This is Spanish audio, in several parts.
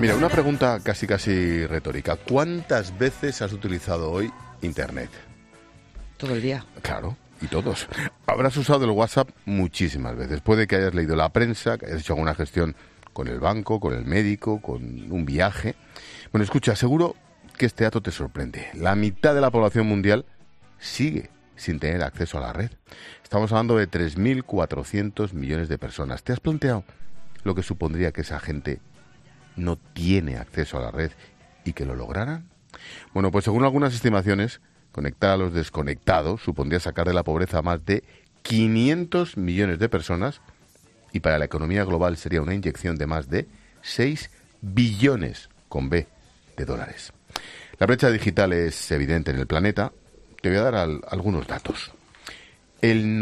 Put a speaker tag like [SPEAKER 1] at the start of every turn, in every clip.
[SPEAKER 1] Mira, una pregunta casi retórica. ¿Cuántas veces has utilizado hoy Internet?
[SPEAKER 2] Todo el día.
[SPEAKER 1] Claro, y todos. Habrás usado el WhatsApp muchísimas veces. Puede que hayas leído la prensa, que hayas hecho alguna gestión con el banco, con el médico, con un viaje. Bueno, escucha, seguro que este dato te sorprende. La mitad de la población mundial sigue sin tener acceso a la red. Estamos hablando de 3.400 millones de personas. ¿Te has planteado lo que supondría que esa gente no tiene acceso a la red y que lo lograran? Bueno, pues según algunas estimaciones, conectar a los desconectados supondría sacar de la pobreza a más de 500 millones de personas y para la economía global sería una inyección de más de 6 billones con B de dólares. La brecha digital es evidente en el planeta. Te voy a dar algunos datos. El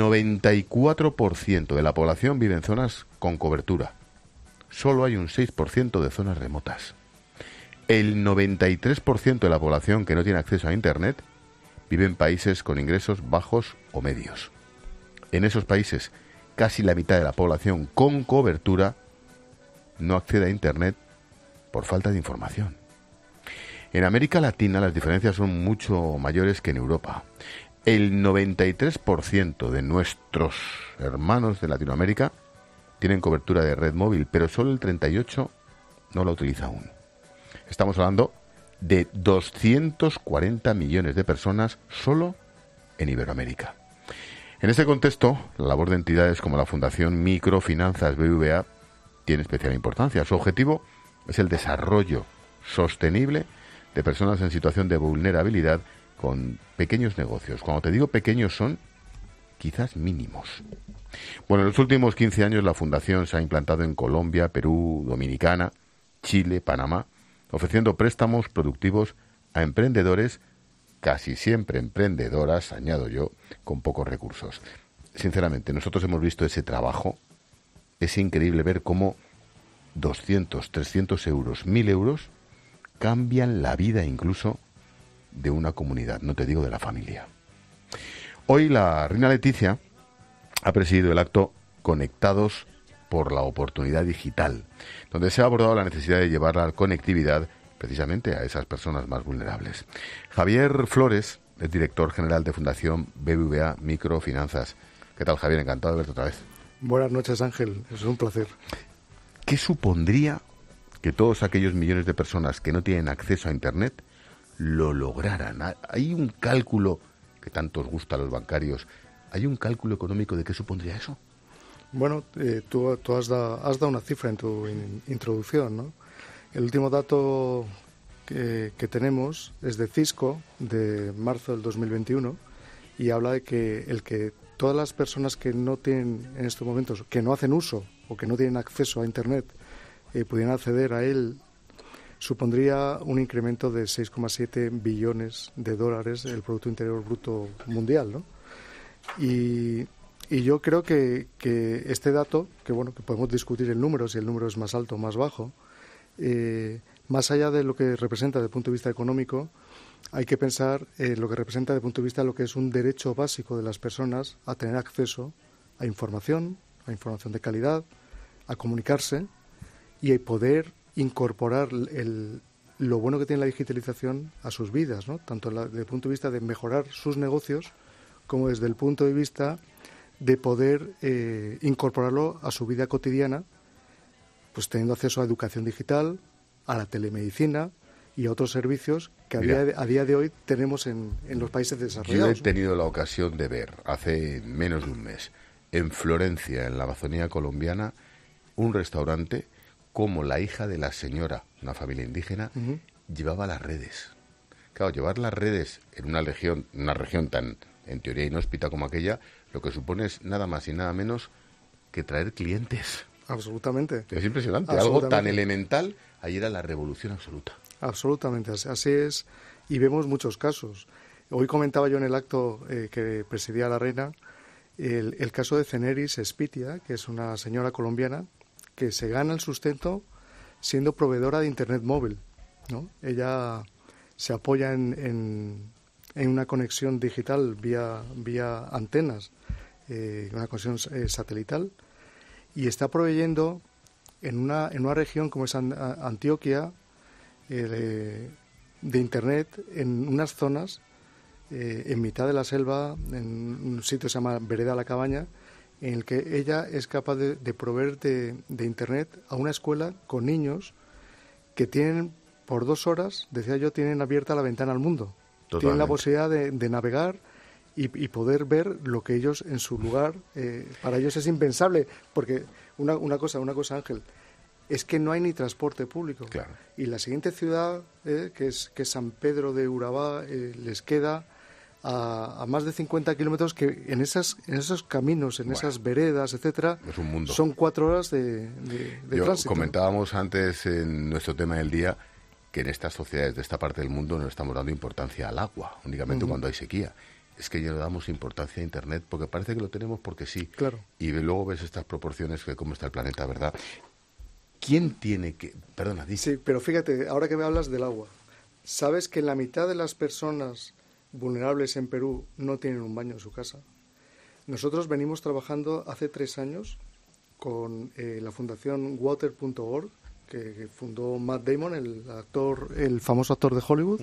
[SPEAKER 1] 94% de la población vive en zonas con cobertura. Solo hay un 6% de zonas remotas. El 93% de la población que no tiene acceso a Internet vive en países con ingresos bajos o medios. En esos países, casi la mitad de la población con cobertura no accede a Internet por falta de información. En América Latina las diferencias son mucho mayores que en Europa. El 93% de nuestros hermanos de Latinoamérica tienen cobertura de red móvil, pero solo el 38% no la utiliza aún. Estamos hablando de 240 millones de personas solo en Iberoamérica. En este contexto, la labor de entidades como la Fundación Microfinanzas BBVA tiene especial importancia. Su objetivo es el desarrollo sostenible de personas en situación de vulnerabilidad con pequeños negocios. Cuando te digo pequeños, son quizás mínimos. Bueno, en los últimos 15 años la Fundación se ha implantado en Colombia, Perú, Dominicana, Chile, Panamá, ofreciendo préstamos productivos a emprendedores, casi siempre emprendedoras, añado yo, con pocos recursos. Sinceramente, nosotros hemos visto ese trabajo. Es increíble ver cómo 200, 300 euros, 1.000 euros cambian la vida incluso de una comunidad, no te digo de la familia. Hoy la reina Leticia ha presidido el acto Conectados por la Oportunidad Digital, donde se ha abordado la necesidad de llevar la conectividad precisamente a esas personas más vulnerables. Javier Flores es director general de Fundación BBVA Microfinanzas. ¿Qué tal, Javier? Encantado de verte otra vez.
[SPEAKER 3] Buenas noches, Ángel. Es un placer.
[SPEAKER 1] ¿Qué supondría que todos aquellos millones de personas que no tienen acceso a Internet lo lograran? ¿Hay un cálculo que tanto os gusta a los bancarios? ¿Hay un cálculo económico de qué supondría eso?
[SPEAKER 3] Bueno, tú has dado una cifra en tu introducción, ¿no? El último dato que tenemos es de Cisco, de marzo del 2021, y habla de que todas las personas que no tienen en estos momentos, que no hacen uso o que no tienen acceso a Internet, pudieran acceder a él, supondría un incremento de 6,7 billones de dólares del Producto Interior Bruto mundial, ¿no? Y yo creo que este dato, que podemos discutir el número, si el número es más alto o más bajo, más allá de lo que representa desde el punto de vista económico, hay que pensar lo que representa desde el punto de vista de lo que es un derecho básico de las personas a tener acceso a información de calidad, a comunicarse y a poder incorporar lo bueno que tiene la digitalización a sus vidas, ¿no? Tanto desde el punto de vista de mejorar sus negocios como desde el punto de vista de poder incorporarlo a su vida cotidiana, pues teniendo acceso a educación digital, a la telemedicina y a otros servicios que a día de hoy tenemos en los países desarrollados.
[SPEAKER 1] Yo he tenido la ocasión de ver hace menos de un mes en Florencia, en la Amazonía colombiana, un restaurante como la hija de la señora, una familia indígena, llevaba las redes. Claro, llevar las redes en una región tan, en teoría, inhóspita como aquella, lo que supone es nada más y nada menos que traer clientes.
[SPEAKER 3] Absolutamente.
[SPEAKER 1] Es impresionante. Algo tan elemental, ahí era la revolución absoluta.
[SPEAKER 3] Absolutamente, así es. Y vemos muchos casos. Hoy comentaba yo en el acto que presidía la reina el caso de Ceneris Espitia, que es una señora colombiana que se gana el sustento siendo proveedora de Internet móvil, ¿no? Ella se apoya en una conexión digital vía antenas, una conexión satelital, y está proveyendo en una región como es Antioquia, de Internet, en unas zonas, en mitad de la selva, en un sitio que se llama Vereda La Cabaña, en el que ella es capaz de proveer de Internet a una escuela con niños que tienen, por 2 horas, decía yo, tienen abierta la ventana al mundo.
[SPEAKER 1] Totalmente.
[SPEAKER 3] Tienen la posibilidad de navegar y poder ver lo que ellos en su lugar, para ellos es impensable, porque una cosa, Ángel, es que no hay ni transporte público.
[SPEAKER 1] Claro.
[SPEAKER 3] Y la siguiente ciudad, que es San Pedro de Urabá, les queda a más de 50 kilómetros, que en esos caminos, en esas veredas, etcétera,
[SPEAKER 1] es un mundo.
[SPEAKER 3] Son 4 horas de tránsito.
[SPEAKER 1] Comentábamos antes en nuestro tema del día que en estas sociedades de esta parte del mundo no estamos dando importancia al agua, únicamente cuando hay sequía. Es que ya le damos importancia a Internet porque parece que lo tenemos porque sí.
[SPEAKER 3] Claro.
[SPEAKER 1] Y luego ves estas proporciones de cómo está el planeta, ¿verdad? ¿Quién tiene que...? Perdona, dice.
[SPEAKER 3] Sí, pero fíjate, ahora que me hablas del agua, ¿sabes que la mitad de las personas vulnerables en Perú no tienen un baño en su casa? Nosotros venimos trabajando hace 3 años con la fundación Water.org, que fundó Matt Damon, el famoso actor de Hollywood,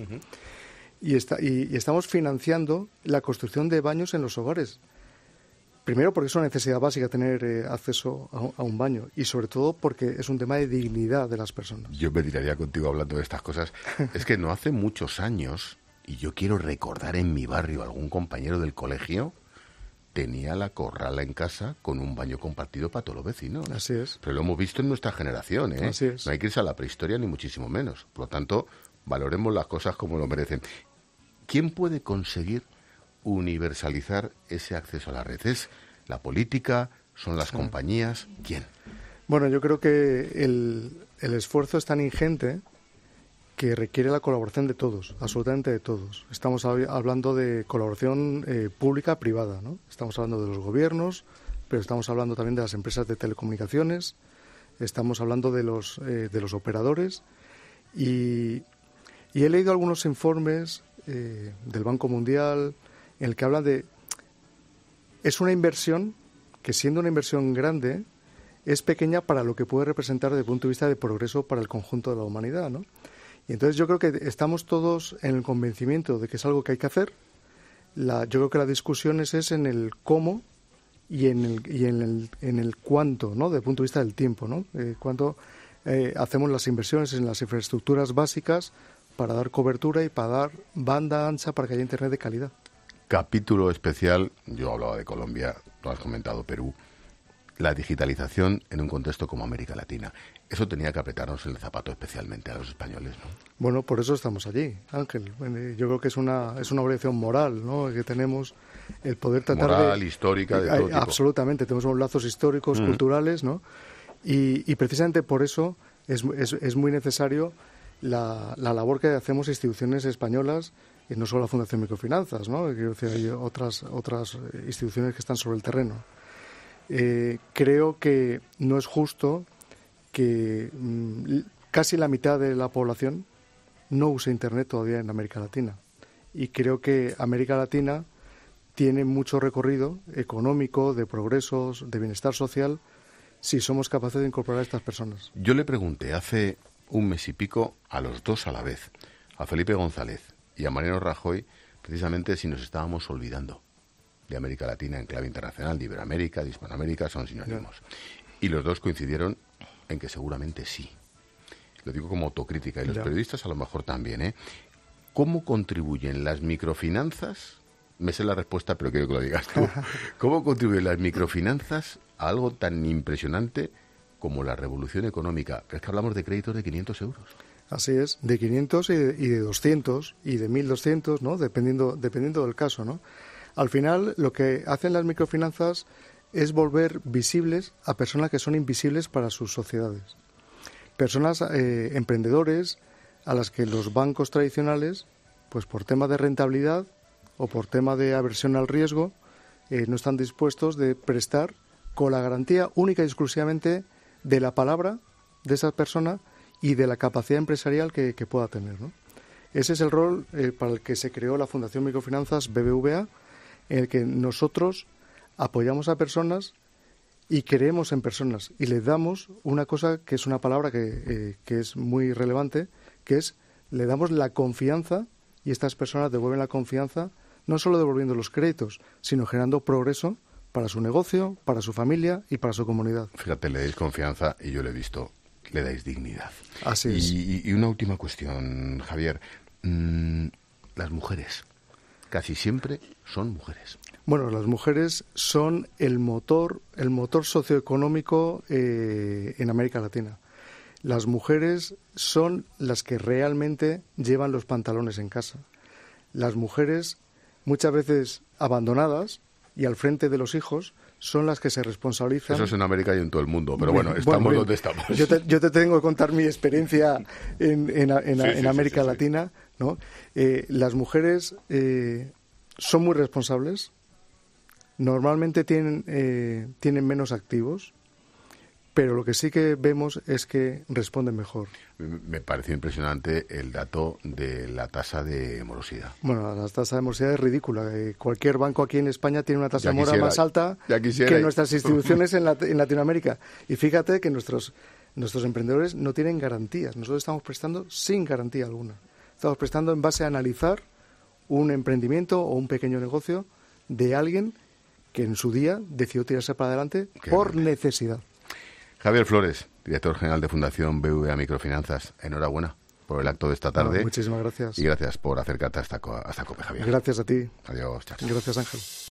[SPEAKER 3] y estamos financiando la construcción de baños en los hogares. Primero porque es una necesidad básica tener acceso a un baño, y sobre todo porque es un tema de dignidad de las personas.
[SPEAKER 1] Yo me tiraría contigo hablando de estas cosas. Es que no hace muchos años, y yo quiero recordar en mi barrio algún compañero del colegio tenía la corrala en casa con un baño compartido para todos los vecinos.
[SPEAKER 3] Así es.
[SPEAKER 1] Pero lo hemos visto en nuestra generación, ¿eh?
[SPEAKER 3] Así es.
[SPEAKER 1] No hay que irse a la prehistoria ni muchísimo menos. Por lo tanto, valoremos las cosas como lo merecen. ¿Quién puede conseguir universalizar ese acceso a la red? ¿Es la política? ¿Son las compañías? ¿Quién?
[SPEAKER 3] Bueno, yo creo que el esfuerzo es tan ingente que requiere la colaboración de todos, absolutamente de todos. Estamos hablando de colaboración pública-privada, ¿no? Estamos hablando de los gobiernos, pero estamos hablando también de las empresas de telecomunicaciones, estamos hablando de los operadores, y he leído algunos informes del Banco Mundial en el que hablan de... Es una inversión que, siendo una inversión grande, es pequeña para lo que puede representar desde el punto de vista de progreso para el conjunto de la humanidad, ¿no? Y entonces yo creo que estamos todos en el convencimiento de que es algo que hay que hacer. Yo creo que la discusión es en el cómo y en el cuánto, ¿no? Desde el punto de vista del tiempo, ¿no? Cuánto hacemos las inversiones en las infraestructuras básicas para dar cobertura y para dar banda ancha para que haya Internet de calidad.
[SPEAKER 1] Capítulo especial, yo hablaba de Colombia, tú has comentado Perú, la digitalización en un contexto como América Latina. Eso tenía que apretarnos el zapato especialmente a los españoles, ¿no?
[SPEAKER 3] Bueno, por eso estamos allí, Ángel. Yo creo que es una obligación moral, ¿no?, que tenemos, el poder tratar
[SPEAKER 1] moral, histórica, de todo tipo.
[SPEAKER 3] Absolutamente, tenemos unos lazos históricos, culturales, ¿no? Y precisamente por eso es muy necesario la labor que hacemos instituciones españolas, y no solo la Fundación Microfinanzas, ¿no? Quiero decir, hay otras instituciones que están sobre el terreno. Creo que no es justo que casi la mitad de la población no use Internet todavía en América Latina. Y creo que América Latina tiene mucho recorrido económico, de progresos, de bienestar social, si somos capaces de incorporar a estas personas.
[SPEAKER 1] Yo le pregunté hace un mes y pico a los dos a la vez, a Felipe González y a Mariano Rajoy, precisamente si nos estábamos olvidando de América Latina en clave internacional, de Iberoamérica, de Hispanoamérica, son sinónimos. Y los dos coincidieron en que seguramente sí. Lo digo como autocrítica, y los periodistas a lo mejor también, ¿eh? ¿Cómo contribuyen las microfinanzas? Me sé la respuesta, pero quiero que lo digas tú. ¿Cómo contribuyen las microfinanzas a algo tan impresionante como la revolución económica? Pero es que hablamos de créditos de 500 euros.
[SPEAKER 3] Así es, de 500 y de 200 y de 1.200, ¿no? Dependiendo del caso, ¿no? Al final, lo que hacen las microfinanzas es volver visibles a personas que son invisibles para sus sociedades. Personas, emprendedores, a las que los bancos tradicionales, pues por tema de rentabilidad o por tema de aversión al riesgo, no están dispuestos de prestar con la garantía única y exclusivamente de la palabra de esa persona y de la capacidad empresarial que pueda tener, ¿no? Ese es el rol para el que se creó la Fundación Microfinanzas BBVA, en el que nosotros apoyamos a personas y creemos en personas y le damos una cosa que es una palabra que es muy relevante, que es le damos la confianza y estas personas devuelven la confianza, no solo devolviendo los créditos, sino generando progreso para su negocio, para su familia y para su comunidad.
[SPEAKER 1] Fíjate, le dais confianza y yo le he visto, le dais dignidad.
[SPEAKER 3] Así es.
[SPEAKER 1] Y una última cuestión, Javier. Las mujeres, casi siempre son mujeres.
[SPEAKER 3] Bueno, las mujeres son el motor socioeconómico en América Latina. Las mujeres son las que realmente llevan los pantalones en casa. Las mujeres, muchas veces abandonadas y al frente de los hijos, son las que se responsabilizan.
[SPEAKER 1] Eso es en América y en todo el mundo, pero bueno, estamos donde estamos.
[SPEAKER 3] Yo te tengo que contar mi experiencia en América Latina, ¿no? Las mujeres son muy responsables, normalmente tienen menos activos, pero lo que sí que vemos es que responden mejor.
[SPEAKER 1] Me pareció impresionante el dato de la tasa de morosidad.
[SPEAKER 3] Bueno, la tasa de morosidad es ridícula. Cualquier banco aquí en España tiene una tasa de mora más alta que nuestras instituciones en Latinoamérica. Y fíjate que nuestros emprendedores no tienen garantías. Nosotros estamos prestando sin garantía alguna. Estamos prestando en base a analizar un emprendimiento o un pequeño negocio de alguien que en su día decidió tirarse para adelante por necesidad.
[SPEAKER 1] Javier Flores, director general de Fundación BBVA Microfinanzas, enhorabuena por el acto de esta tarde.
[SPEAKER 3] Muchísimas gracias.
[SPEAKER 1] Y gracias por acercarte hasta COPE, Javier.
[SPEAKER 3] Gracias a ti.
[SPEAKER 1] Adiós, chao.
[SPEAKER 3] Gracias, Ángel.